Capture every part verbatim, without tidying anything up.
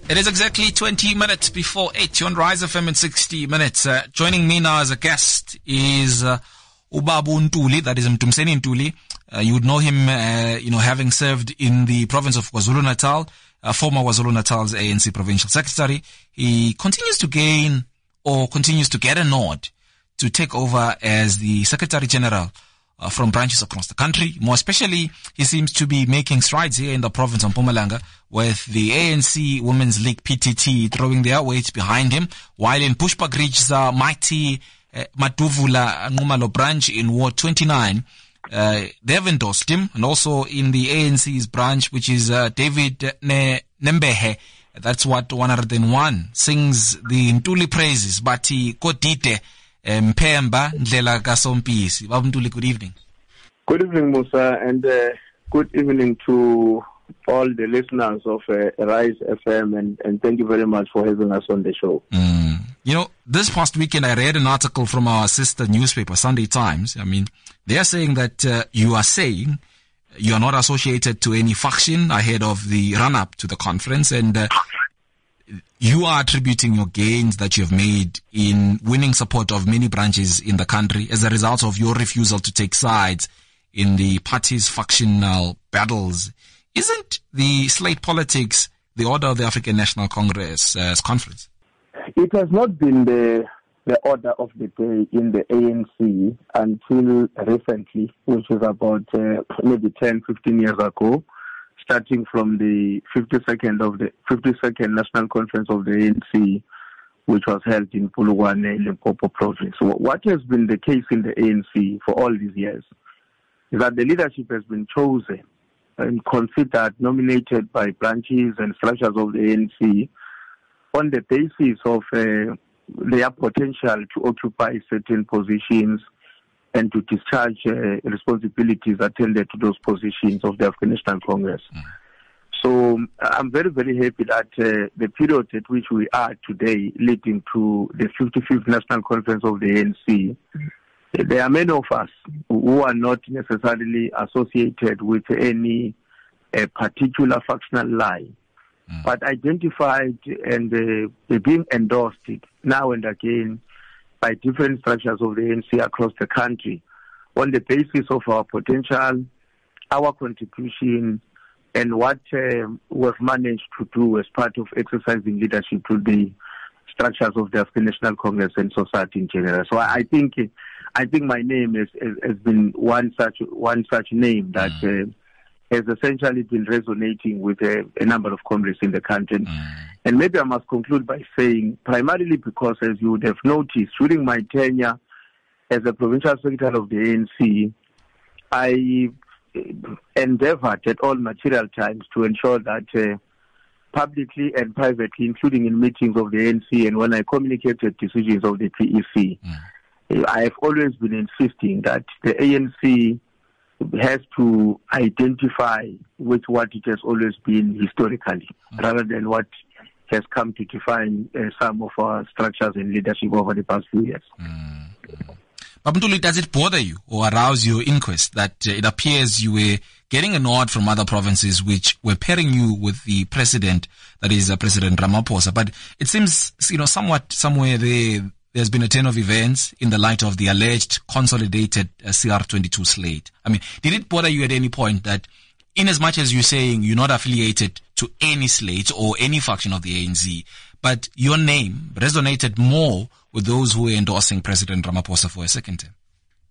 It is exactly twenty minutes before eight. You're on Rise F M in sixty minutes. Uh, joining me now as a guest is uh, Ubabu Ntuli, that is Mtumseni Ntuli. Uh, you would know him, uh, you know, having served in the province of KwaZulu-Natal, uh, former KwaZulu-Natal's A N C provincial secretary. He continues to gain or continues to get a nod to take over as the Secretary General Uh, from branches across the country. More especially, he seems to be making strides here in the province of Mpumalanga with the A N C Women's League P T T throwing their weight behind him, while in Bushbuckridge's uh, mighty uh, Matuvula Nqumalo branch in Ward twenty-nine, uh, they have endorsed him, and also in the A N C's branch, which is uh, David ne- Nembehe, that's what one hundred one sings the Ntuli praises, but he Kodite Mpemba Ndlela Kasompisi. Babu Ntuli, good evening. Good evening, Musa, and uh, good evening to all the listeners of uh, Rise F M, and, and thank you very much for having us on the show. Mm. You know, this past weekend I read an article from our sister newspaper, Sunday Times. I mean, they are saying that uh, you are saying you are not associated to any faction ahead of the run-up to the conference, and uh, you are attributing your gains that you have made in winning support of many branches in the country as a result of your refusal to take sides in the party's factional battles. Isn't the slate politics the order of the African National Congress uh, conference? It has not been the the order of the day in the A N C until recently, which is about uh, maybe ten, fifteen years ago, starting from the fifty-second of the fifty-second National Conference of the A N C, which was held in Polokwane, Limpopo province. So what has been the case in the A N C for all these years is that the leadership has been chosen and considered, nominated by branches and structures of the A N C on the basis of uh, their potential to occupy certain positions and to discharge uh, responsibilities attended to those positions of the African National Congress. Mm. So I'm very, very happy that uh, the period at which we are today, leading to the fifty-fifth National Conference of the A N C, there are many of us who are not necessarily associated with any uh, particular factional line, mm. but identified and uh, being endorsed now and again by different structures of the A N C across the country on the basis of our potential, our contribution, and what uh, we've managed to do as part of exercising leadership to the structures of the African National Congress and society in general. So I think I think my name is, is, has been one such one such name that uh, has essentially been resonating with a, a number of comrades in the country. Mm. And maybe I must conclude by saying, primarily because, as you would have noticed, during my tenure as a provincial secretary of the A N C, I endeavored at all material times to ensure that uh, publicly and privately, including in meetings of the A N C and when I communicated decisions of the P E C, mm. I have always been insisting that the A N C has to identify with what it has always been historically, mm. rather than what has come to define uh, some of our structures and leadership over the past few years. Mm. Babu Ntuli, does it bother you or arouse your inquest that uh, it appears you were getting a nod from other provinces which were pairing you with the president, that is uh, President Ramaphosa, but it seems, you know, somewhat somewhere there, there's been a turn of events in the light of the alleged consolidated uh, C R twenty-two slate. I mean, did it bother you at any point that, in as much as you're saying you're not affiliated to any slate or any faction of the A N C, but your name resonated more with those who were endorsing President Ramaphosa for a second term?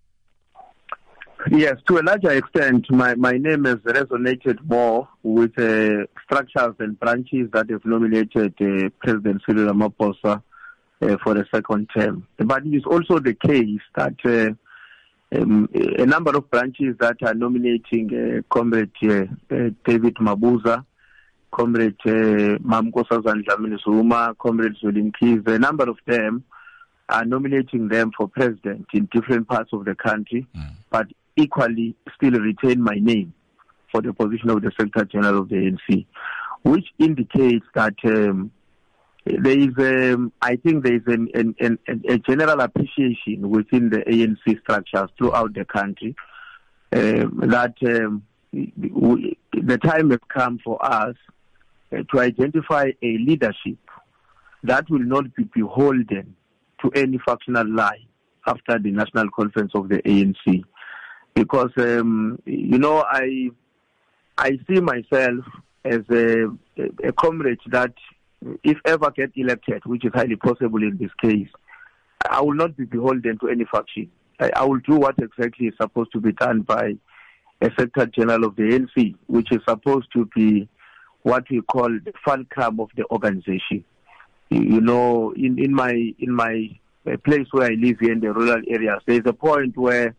Yes, to a larger extent, my, my name has resonated more with uh, structures and branches that have nominated uh, President Cyril Ramaphosa uh, for a second term. But it is also the case that uh, um, a number of branches that are nominating uh, Comrade uh, uh, David Mabuza, Comrade uh, Mamkosa Dlamini Zuma, Comrade Zweli Mkhize, a number of them are nominating them for president in different parts of the country, mm. but equally still retain my name for the position of the Secretary General of the A N C, which indicates that um, there is, um, I think there is an, an, an, a general appreciation within the A N C structures throughout the country um, that um, we, the time has come for us uh, to identify a leadership that will not be beholden to any factional line after the National Conference of the A N C. Because, um, you know, I I see myself as a, a comrade that, if ever get elected, which is highly possible in this case, I will not be beholden to any faction. I, I will do what exactly is supposed to be done by a Secretary General of the A N C, which is supposed to be what we call the fulcrum of the organization. You know, in, in my in my place where I live here in the rural areas, there is a point where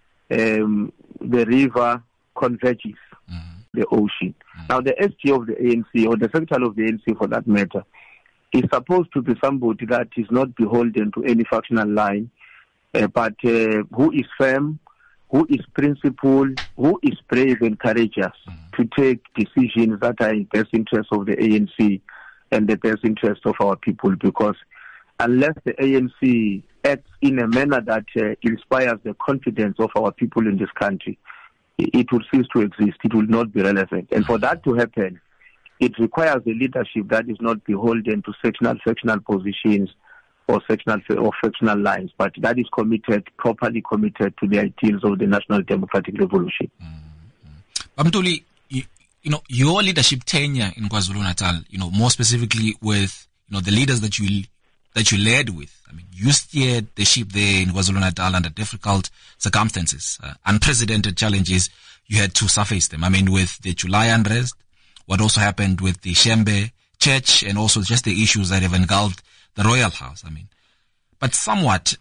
um, the river converges mm-hmm. the ocean. Mm-hmm. Now, the S G of the A N C, or the Secretary of the A N C for that matter, is supposed to be somebody that is not beholden to any factional line, uh, but uh, who is firm, who is principled, who is brave and courageous mm-hmm. to take decisions that are in the best interest of the A N C and the best interest of our people. Because unless the A N C acts in a manner that uh, inspires the confidence of our people in this country, it will cease to exist. It will not be relevant. And for that to happen, it requires a leadership that is not beholden to sectional, factional positions or sectional or factional lines, but that is committed, properly committed to the ideals of the National Democratic Revolution. Mm-hmm. Bamtuli, you, you know, your leadership tenure in KwaZulu-Natal, you know, more specifically with, you know, the leaders that you that you led with. I mean, you steered the ship there in KwaZulu-Natal under difficult circumstances, uh, unprecedented challenges. You had to surface them. I mean, with the July unrest, what also happened with the Shembe Church, and also just the issues that have engulfed the Royal House. I mean, but somewhat,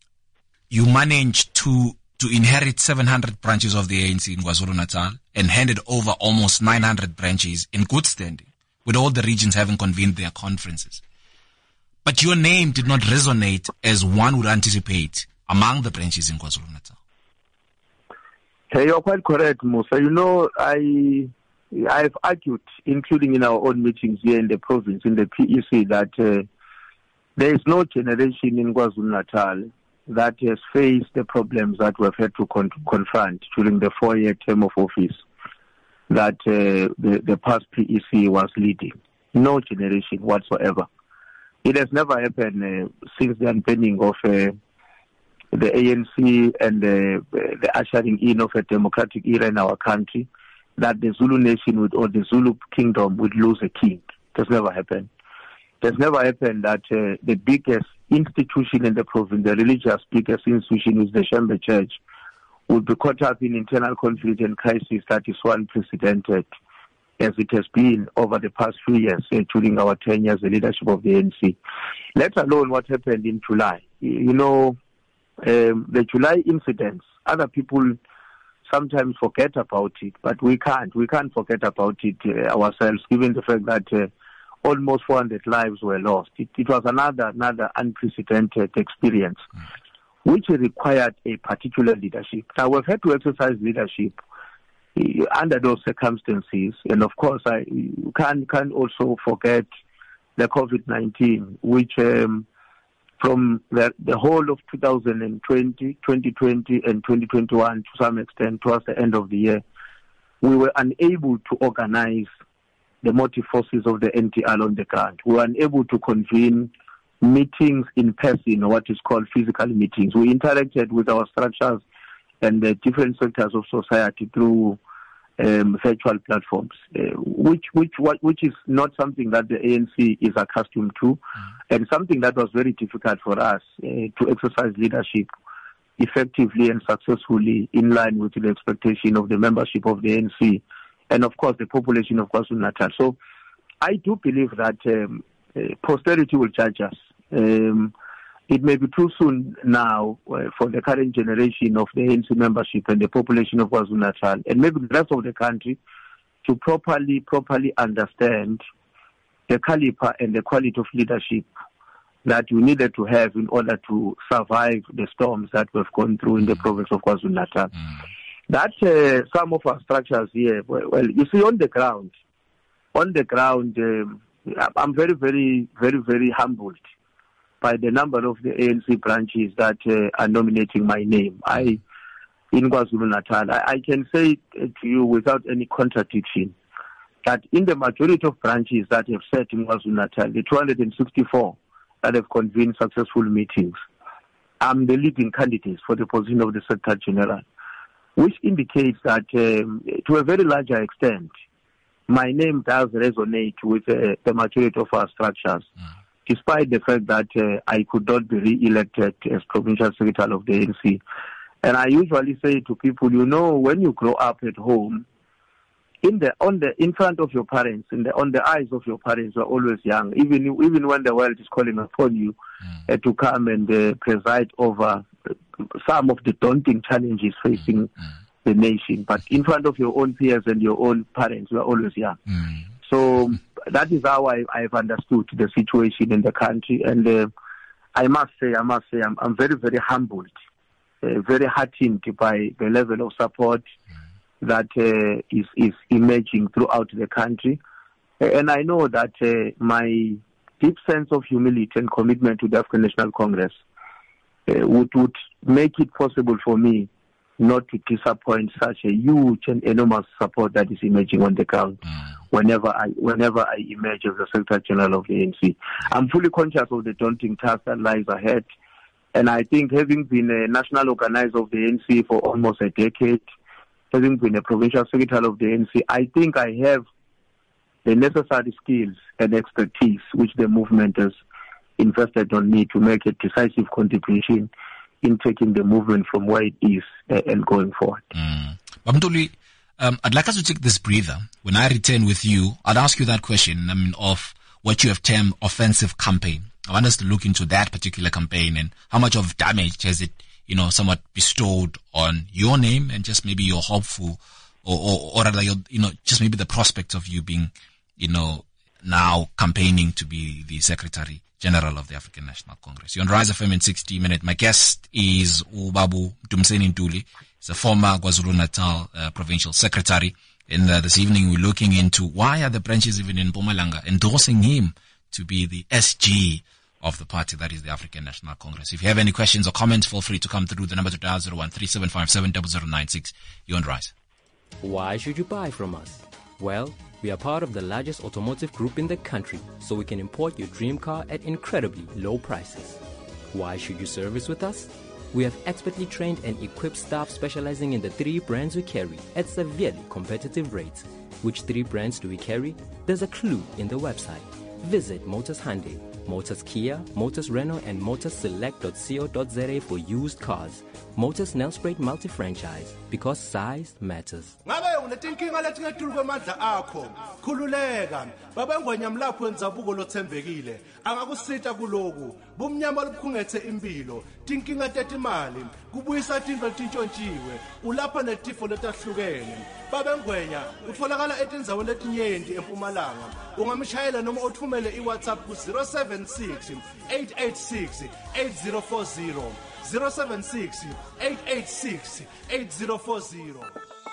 you managed to to inherit seven hundred branches of the A N C in KwaZulu-Natal and handed over almost nine hundred branches in good standing, with all the regions having convened their conferences. But your name did not resonate as one would anticipate among the branches in KwaZulu-Natal. Hey, you're quite correct, Musa. You know, I I've argued, including in our own meetings here in the province, in the P E C, that uh, there is no generation in KwaZulu-Natal that has faced the problems that we've had to con- confront during the four-year term of office that uh, the, the past P E C was leading. No generation whatsoever. It has never happened uh, since the unbending of uh, the A N C and uh, the ushering in of a democratic era in our country, that the Zulu nation would, or the Zulu kingdom would lose a king. It has never happened. It has never happened that uh, the biggest institution in the province, the religious biggest institution, is the Shembe Church, would be caught up in internal conflict and crisis that is so unprecedented as it has been over the past few years uh, during our ten years, the leadership of the A N C. Let alone what happened in July. You know, um, the July incidents, other people sometimes forget about it, but we can't. We can't forget about it uh, ourselves, given the fact that uh, almost four hundred lives were lost. It, it was another another unprecedented experience, mm. which required a particular leadership. Now, we've had to exercise leadership uh, under those circumstances, and of course, I can can also forget the COVID nineteen, which um, from the, the whole of two thousand twenty, twenty twenty, and twenty twenty-one, to some extent, towards the end of the year, we were unable to organize the motive forces of the N T R on the ground. We were unable to convene meetings in person, or what is called physical meetings. We interacted with our structures and the different sectors of society through um, virtual platforms, uh, which which which is not something that the A N C is accustomed to, mm-hmm. and something that was very difficult for us uh, to exercise leadership effectively and successfully in line with the expectation of the membership of the A N C and, of course, the population of KwaZulu-Natal. So I do believe that um, uh, posterity will judge us. Um, It may be too soon now uh, for the current generation of the A N C membership and the population of KwaZulu-Natal, and maybe the rest of the country, to properly, properly understand the caliber and the quality of leadership that we needed to have in order to survive the storms that we've gone through in the province of KwaZulu-Natal. Mm. That uh, some of our structures here, well, well, you see, on the ground, on the ground, um, I'm very, very, very, very humbled by the number of the A N C branches that uh, are nominating my name. I, in KwaZulu-Natal, I, I can say to you without any contradiction that in the majority of branches that have set in KwaZulu-Natal, the two hundred sixty-four that have convened successful meetings, I'm the leading candidate for the position of the Secretary General, which indicates that um, to a very larger extent, my name does resonate with uh, the majority of our structures, mm. despite the fact that uh, I could not be re-elected as Provincial Secretary of the A N C. And I usually say to people, you know, when you grow up at home, in the on the in front of your parents, in the on the eyes of your parents, you are always young. Even even when the world is calling upon you mm. uh, to come and uh, preside over some of the daunting challenges facing mm. the nation, but in front of your own peers and your own parents, you are always young. Mm. So that is how I, I've understood the situation in the country, and uh, I must say, I must say, I'm, I'm very, very humbled, uh, very heartened by the level of support mm. that uh, is is emerging throughout the country, uh, and I know that uh, my deep sense of humility and commitment to the African National Congress uh, would would make it possible for me not to disappoint such a huge and enormous support that is emerging on the ground mm. whenever I whenever I emerge as the Secretary General of the A N C. I'm fully conscious of the daunting task that lies ahead, and I think having been a national organizer of the A N C for almost a decade, having been a provincial secretary of the A N C, I think I have the necessary skills and expertise which the movement has invested on me to make a decisive contribution in taking the movement from where it is uh, and going forward. Mm. Babantuli, um, I'd like us to take this breather. When I return with you, I'd ask you that question, I mean, of what you have termed offensive campaign. I want us to look into that particular campaign and how much of damage has it, you know, somewhat bestowed on your name and just maybe your hopeful, or, or, or rather, your, you know, just maybe the prospect of you being, you know, now campaigning to be the Secretary General of the African National Congress. You're on Rise F M in sixty minutes. My guest is Ubabu Mtumseni Ntuli. He's a former KwaZulu-Natal uh, Provincial Secretary. And uh, this evening we're looking into why are the branches even in Mpumalanga endorsing him to be the S G of the party, that is the African National Congress. If you have any questions or comments, feel free to come through. The number to dial zero one three seven five seven zero zero nine six. You're on Rise. Why should you buy from us? Well, we are part of the largest automotive group in the country, so we can import your dream car at incredibly low prices. Why should you service with us? We have expertly trained and equipped staff specializing in the three brands we carry at severely competitive rates. Which three brands do we carry? There's a clue in the website. Visit Motors Hyundai, Motors Kia, Motors Renault, and motors select dot co dot za for used cars. Motors Nelspruit multi-franchise, because size matters. Ngabe unetinkinga letingedluli kwemandla akho, khululeka. Babengwenya mlapho wenzabuko lothembekile. Angakusita kuloku. Bumnyama lobukhungethe impilo. Tinkinga tetimali, kubuyisa tindlu letintshontshiwe. Ulapha netifo letahlukene. Babengwenya utfolakala etindzaweni letinyenti eMpumalanga. Ungamshayela noma uthumele iWhatsApp ku zero seven six eight eight six eight zero four zero. zero seven six eight eight six eight zero four zero.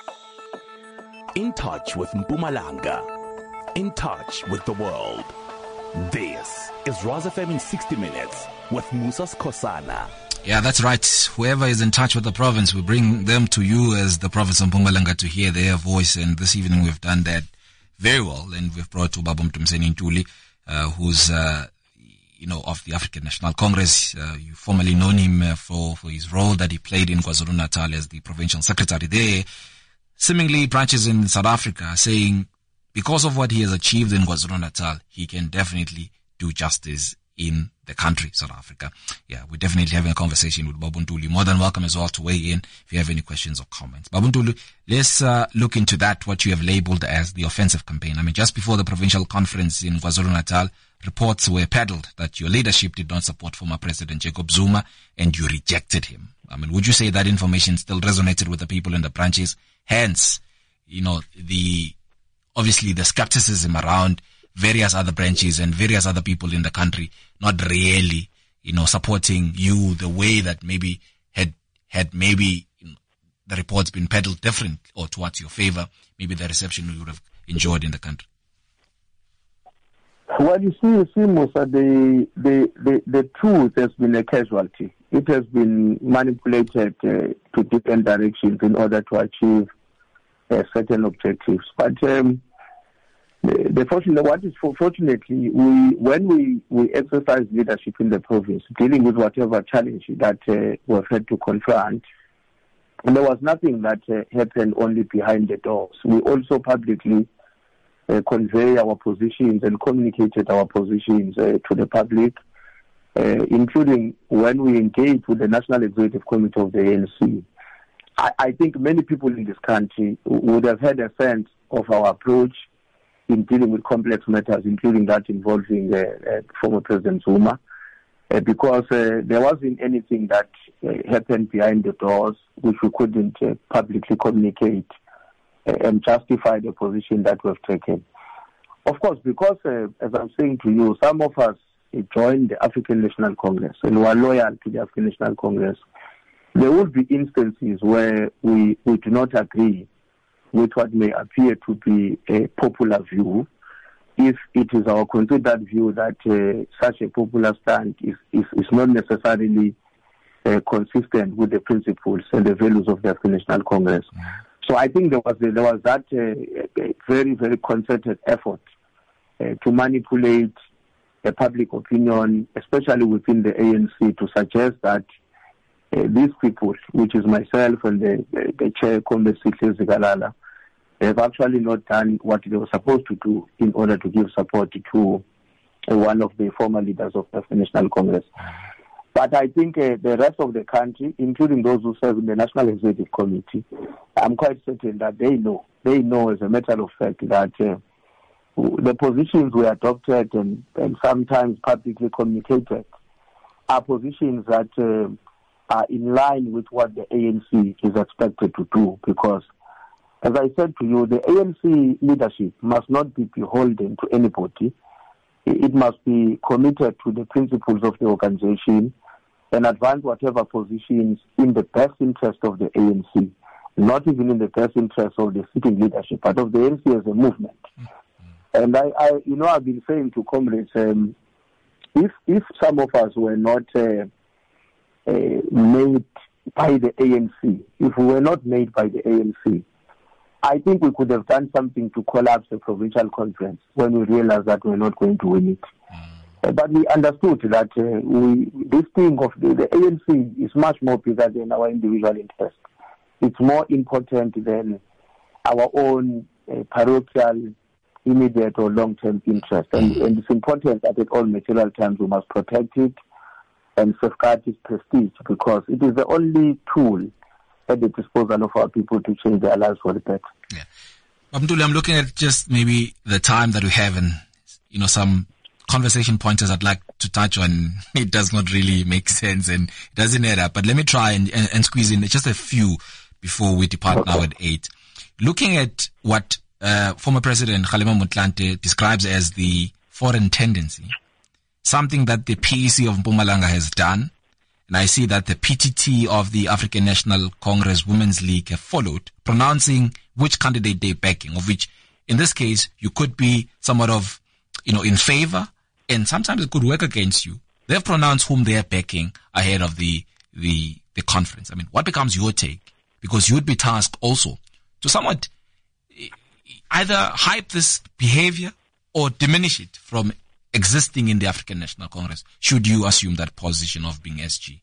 In touch with Mpumalanga. In touch with the world. This is Rise F M in sixty minutes with Musa Skosana. Yeah, that's right. Whoever is in touch with the province, we bring them to you as the province of Mpumalanga to hear their voice. And this evening we've done that very well. And we've brought Ubabu Mtumseni Ntuli, uh, who's, uh, you know, of the African National Congress. Uh, you formerly known him uh, for, for his role that he played in KwaZulu-Natal as the provincial secretary there. Seemingly branches in South Africa are saying because of what he has achieved in KwaZulu-Natal, he can definitely do justice in the country, South Africa. Yeah, we're definitely having a conversation with Babu Ntuli. More than welcome as well to weigh in if you have any questions or comments. Babu Ntuli, let's uh, look into that, what you have labeled as the offensive campaign. I mean, just before the provincial conference in KwaZulu-Natal, reports were peddled that your leadership did not support former President Jacob Zuma and you rejected him. I mean, would you say that information still resonated with the people in the branches? Hence, you know, the, obviously the skepticism around various other branches and various other people in the country not really, you know, supporting you the way that maybe had, had maybe you know, the reports been peddled different or towards your favor, maybe the reception you would have enjoyed in the country. Well, you see, you see, Musa, the, the, the, the truth has been a casualty. It has been manipulated uh, to different directions in order to achieve uh, certain objectives. But um, The, the fortunate, what is for, fortunately, we when we, we exercise leadership in the province, dealing with whatever challenge that uh, we've had to confront, and there was nothing that uh, happened only behind the doors. We also publicly uh, convey our positions and communicated our positions uh, to the public, uh, including when we engaged with the National Executive Committee of the A N C. I, I think many people in this country would have had a sense of our approach in dealing with complex matters, including that involving uh, uh, former President Zuma, uh, because uh, there wasn't anything that uh, happened behind the doors which we couldn't uh, publicly communicate uh, and justify the position that we've taken. Of course, because, uh, as I'm saying to you, some of us uh, joined the African National Congress and were loyal to the African National Congress. There will be instances where we, we do not agree with what may appear to be a popular view, if it is our considered view that uh, such a popular stand is, is, is not necessarily uh, consistent with the principles and the values of the African National Congress. Mm-hmm. So I think there was a, there was that uh, very, very concerted effort uh, to manipulate the public opinion, especially within the A N C, to suggest that Uh, these people, which is myself and the, the, the chair, Comrade Sihle Zikalala, have actually not done what they were supposed to do in order to give support to uh, one of the former leaders of the National Congress. But I think uh, the rest of the country, including those who serve in the National Executive Committee, I'm quite certain that they know, they know as a matter of fact that uh, the positions we adopted and, and sometimes publicly communicated are positions that uh, are in line with what the A N C is expected to do, because, as I said to you, the A N C leadership must not be beholden to anybody. It must be committed to the principles of the organization and advance whatever positions in the best interest of the A N C, not even in the best interest of the sitting leadership, but of the A N C as a movement. Mm-hmm. And I, I, you know, I've been saying to comrades, um, if if some of us were not uh, Uh, made by the A N C, if we were not made by the A N C, I think we could have done something to collapse the provincial conference when we realized that we're not going to win it. Mm. Uh, but we understood that uh, we, this thing of the, the A N C is much more bigger than our individual interest. It's more important than our own uh, parochial, immediate or long-term interest. And, and it's important that at all material times we must protect it and safeguard its prestige, because it is the only tool at the disposal of our people to change their lives for the better. Yeah. Bab'Ntuli, I'm looking at just maybe the time that we have and, you know, some conversation pointers I'd like to touch on. It does not really make sense and it doesn't add up, but let me try and, and, and squeeze in just a few before we depart okay. now at eight. Looking at what uh, former President Kgalema Motlanthe describes as the foreign tendency, something that the P E C of Mpumalanga has done, and I see that the P T T of the African National Congress Women's League have followed, pronouncing which candidate they're backing, of which, in this case, you could be somewhat of, you know, in favor, and sometimes it could work against you. They've pronounced whom they are backing ahead of the, the, the conference. I mean, what becomes your take? Because you'd be tasked also to somewhat either hype this behavior or diminish it from existing in the African National Congress, should you assume that position of being S G?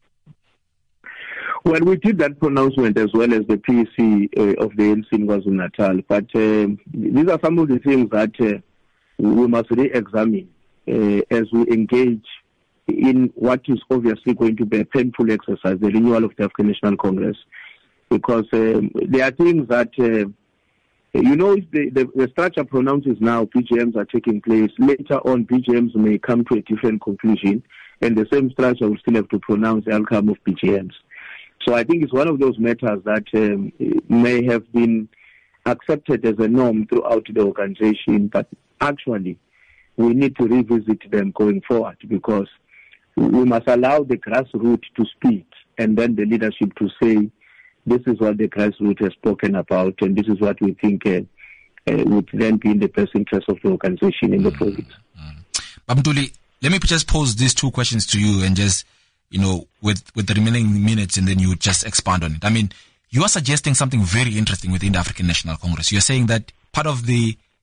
Well, we did that pronouncement as well as the P E C uh, of the A N C in KwaZulu-Natal, but uh, these are some of the things that uh, we must re-examine uh, as we engage in what is obviously going to be a painful exercise, the renewal of the African National Congress, because um, there are things that uh, you know, if the, the, the structure pronounces now P G Ms are taking place, later on P G Ms may come to a different conclusion, and the same structure will still have to pronounce the outcome of P G Ms. So I think it's one of those matters that um, may have been accepted as a norm throughout the organization, but actually we need to revisit them going forward, because we must allow the grassroots to speak and then the leadership to say, this is what the grassroots has spoken about, and this is what we think uh, uh, would then be in the best interest of the organization in the mm-hmm. province. Mm-hmm. Bab'Ntuli, let me just pose these two questions to you and just, you know, with, with the remaining minutes, and then you just expand on it. I mean, you are suggesting something very interesting within the African National Congress. You're saying that part of the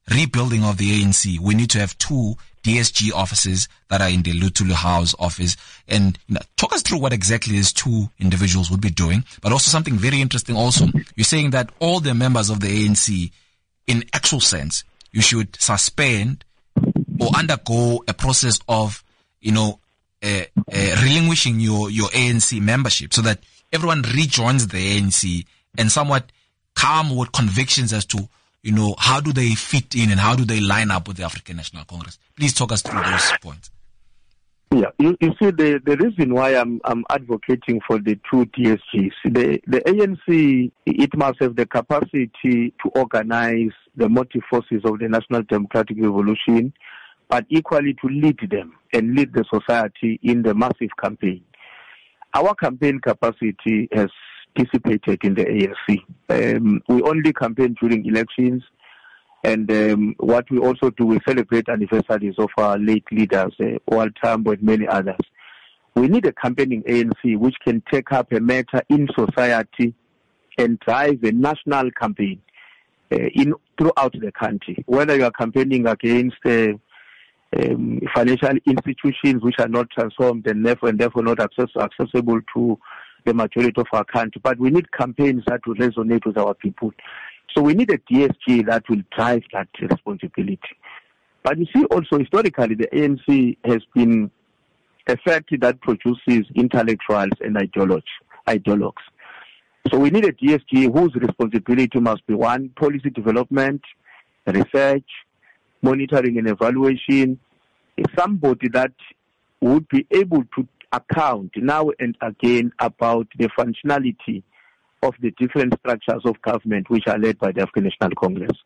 rebuilding of the A N C, we need to have two D S G offices that are in the Luthuli House office. And you know, talk us through what exactly these two individuals would be doing. But also something very interesting also, you're saying that all the members of the A N C, in actual sense, you should suspend or undergo a process of, you know, uh, uh, relinquishing your, your A N C membership so that everyone rejoins the A N C and somewhat come with convictions as to, you know, how do they fit in and how do they line up with the African National Congress? Please talk us through those points. Yeah, you, you see, the, the reason why I'm I'm advocating for the two D S Gs, the, the A N C, it must have the capacity to organize the motive forces of the National Democratic Revolution, but equally to lead them and lead the society in the massive campaign. Our campaign capacity has dissipated in the A N C. Um, we only campaign during elections, and um, what we also do, we celebrate anniversaries of our late leaders, uh, Walter Tambo and many others. We need a campaigning A N C which can take up a matter in society and drive a national campaign uh, in throughout the country. Whether you are campaigning against uh, um, financial institutions which are not transformed and therefore, and therefore not access, accessible to the majority of our country, but we need campaigns that will resonate with our people. So we need a D S G that will drive that responsibility. But you see also historically the A N C has been a factory that produces intellectuals and ideologues. ideologues. So we need a D S G whose responsibility must be one, policy development, research, monitoring and evaluation, somebody that would be able to account now and again about the functionality of the different structures of government which are led by the African National Congress.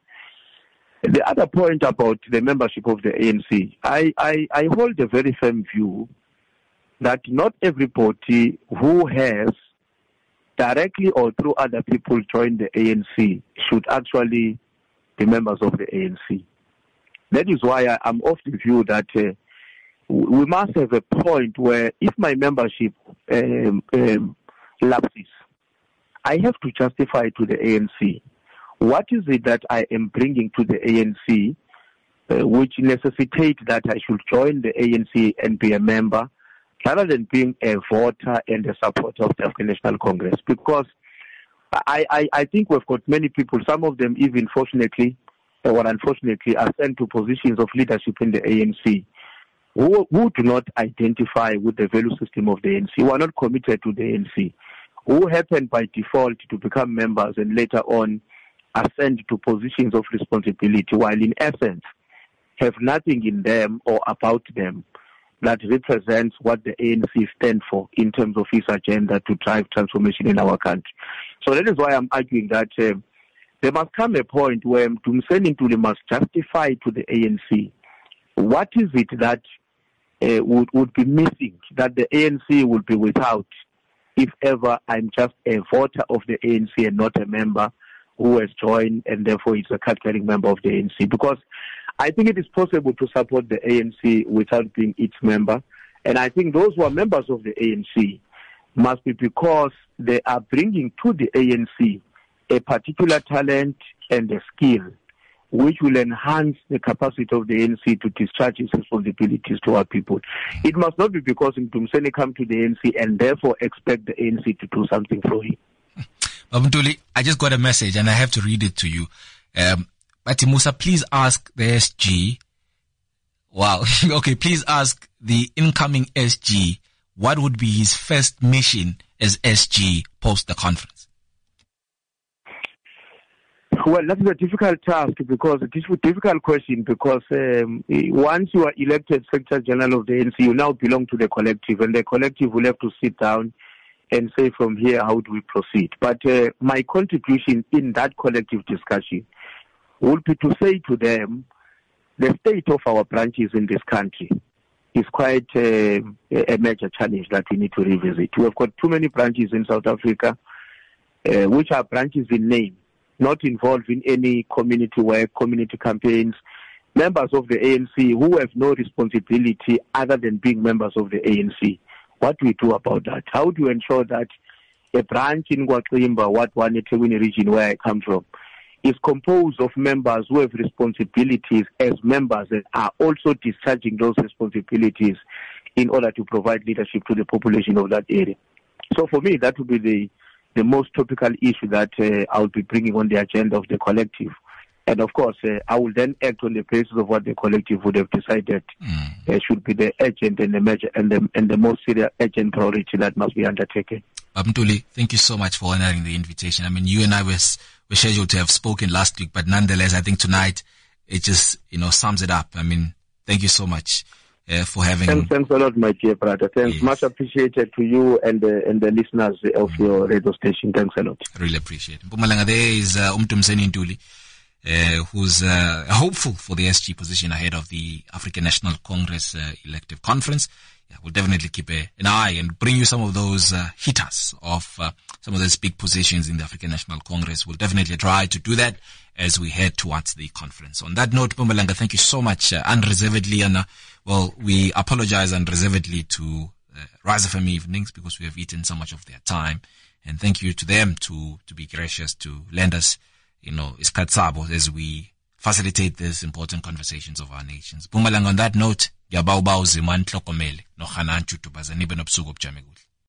The other point about the membership of the A N C, I, I, I hold a very firm view that not everybody who has directly or through other people joined the A N C should actually be members of the A N C. That is why I, I'm of the view that uh, we must have a point where if my membership um, um, lapses, I have to justify to the A N C what is it that I am bringing to the A N C uh, which necessitates that I should join the A N C and be a member rather than being a voter and a supporter of the African National Congress. Because I, I, I think we've got many people, some of them even fortunately or unfortunately are sent to positions of leadership in the A N C Who, who do not identify with the value system of the A N C, who are not committed to the A N C, who happen by default to become members and later on ascend to positions of responsibility, while in essence have nothing in them or about them that represents what the A N C stands for in terms of its agenda to drive transformation in our country. So that is why I'm arguing that uh, there must come a point where Mdumiseni Ntuli must justify to the A N C what is it that uh, would, would be missing, that the A N C would be without if ever I'm just a voter of the A N C and not a member who has joined and therefore is a card-carrying member of the A N C. Because I think it is possible to support the A N C without being its member. And I think those who are members of the A N C must be because they are bringing to the A N C a particular talent and a skill which will enhance the capacity of the A N C to discharge its responsibilities to our people. It must not be because Mdumiseni come to the A N C and therefore expect the A N C to do something for him. Ntuli, I just got a message and I have to read it to you. Um, Bati Musa, please ask the S G. Wow. Okay, please ask the incoming S G what would be his first mission as S G post the conference. Well, that is a difficult task because it is a difficult question because um, once you are elected Secretary General of the A N C, you now belong to the collective, and the collective will have to sit down and say from here, how do we proceed? But uh, my contribution in that collective discussion would be to say to them, the state of our branches in this country is quite uh, a major challenge that we need to revisit. We have got too many branches in South Africa, uh, which are branches in name, not involved in any community work, community campaigns, members of the A N C who have no responsibility other than being members of the A N C. What do we do about that? How do you ensure that a branch in Guatemala, what one eThekwini region where I come from, is composed of members who have responsibilities as members and are also discharging those responsibilities in order to provide leadership to the population of that area. So for me, that would be the, the most topical issue that uh, I will be bringing on the agenda of the collective. And of course, uh, I will then act on the basis of what the collective would have decided mm. uh, should be the urgent and the major and the, and the most serious urgent priority that must be undertaken. Mtuli, thank you so much for honoring the invitation. I mean, you and I were, were scheduled to have spoken last week, but nonetheless, I think tonight it just, you know, sums it up. I mean, thank you so much uh, for having. Thanks, thanks a lot, my dear brother. Thanks, yes. Much appreciated to you and the and the listeners of mm. your radio station. Thanks a lot. I really appreciate it. Mpumalanga, there is uh, Umtumseni Ntuli, uh, who's uh, hopeful for the S G position ahead of the African National Congress uh, elective conference. Yeah, we'll definitely keep a, an eye and bring you some of those uh, hitters of uh, some of those big positions in the African National Congress. We'll definitely try to do that as we head towards the conference. On that note, Mpumalanga, thank you so much uh, unreservedly. And, uh, well, we apologize unreservedly to uh, Rise F M Evenings because we have eaten so much of their time. And thank you to them to, to be gracious, to lend us, you know, iskatsabo as we facilitate these important conversations of our nations. Mpumalanga, on that note, ngiyabawubawa uzima nihlokomele nohana ntutubazana nibe nobusuku obujame kuhle.